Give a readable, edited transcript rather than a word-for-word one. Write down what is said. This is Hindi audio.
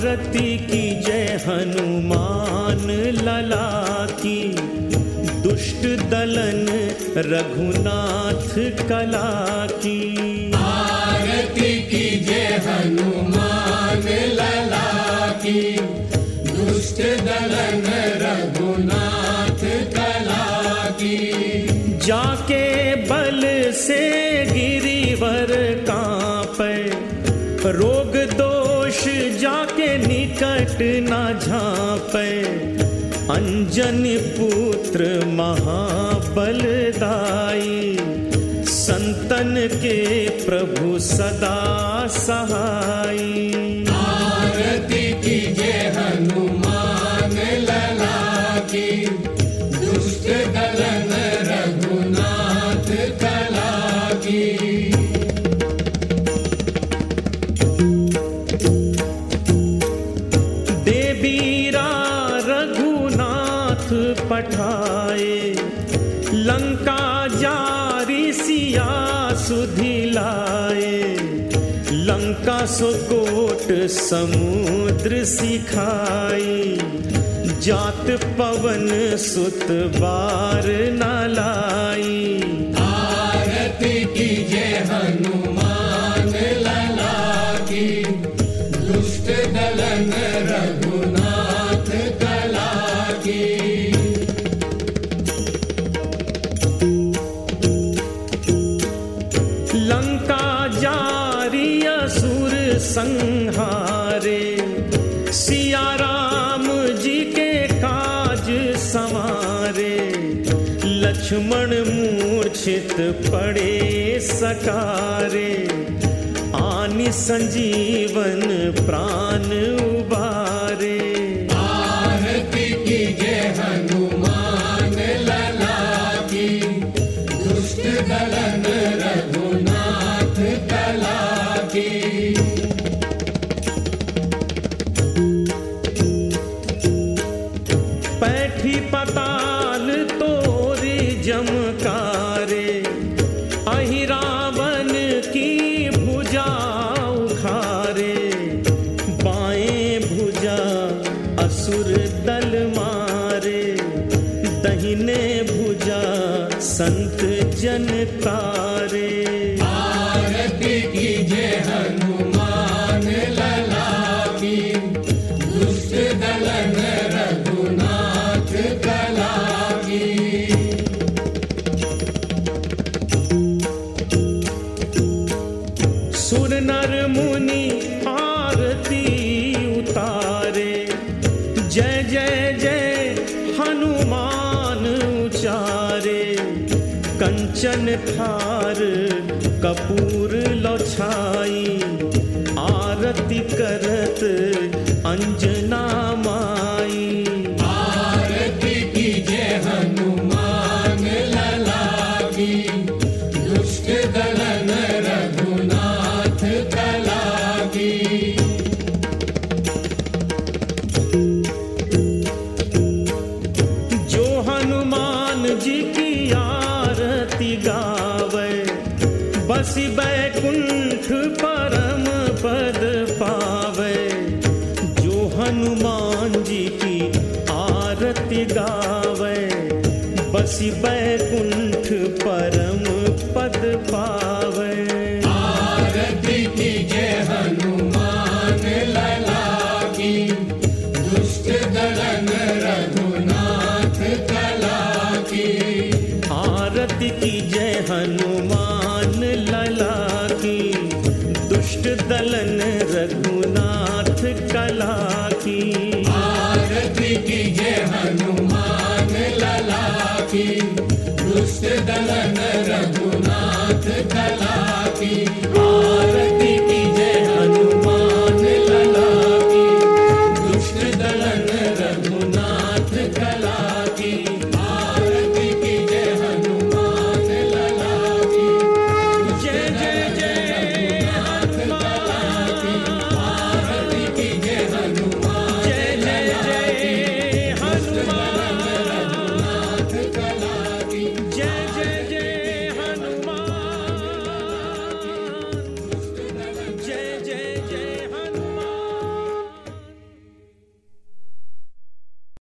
आरती की जय हनुमान लला की, दुष्ट दलन रघुनाथ कला की। आरती की जय हनुमान लला की, दुष्ट दलन रघुनाथ कला की। जाके बल से गिरिवर कांपे, रोग दोष जाके निकट न झांपे। अंजनी पुत्र महाबलदाई, संतन के प्रभु सदा सहाई। आरती की जय हनुमान लला की, दुष्ट दलन रघुनाथ कला की। पठाए लंका जारी सिया सुधिलाए। लंका सो कोट समुद्र सिखाई, जात पवन सुत बार न लाई। आरती की जय हनुमान लला की, दुष्ट दलन रघुनाथ कला की। लंका जारी असुर संहारे, सिया राम जी के काज संवारे। लक्ष्मण मूर्छित पड़े सकारे, आनि संजीवन प्राण उबारे। आरती की जय हनुमान लला की, दुष्ट दलन रघुनाथ कला की। पैठी पताल तोरी जमकारे, अहि रावण की भुजा उखारे। बाएं भुजा असुर दल मारे, दहिने भुजा संत जन तारे। आरती की जय हनुमान लला की, दुष्ट दलन रघुनाथ कला की। सुर नर मुनि आरती उतारे, जय जय जय हनुमान उचारे। कंचन थार कपूर लौछाई, आरती करत अंजना माई। आरती की जय हनुमान लला की, दुष्ट दलन रघुनाथ कला की। जो हनुमान जी की आरती गावे, बसी बैकुंठ परम पद पावे। जो हनुमान जी की आरती गावे, बसी बैकुंठ परम पद पावे। आरती की जय हनुमान लला की, दुष्ट दलन रघुनाथ कला की। आरती की जय हनुमान लला की, दुष्ट दलन रघुनाथ कला की। आरती की जय हनुमान लला की, दुष्ट दलन रघुनाथ कला की।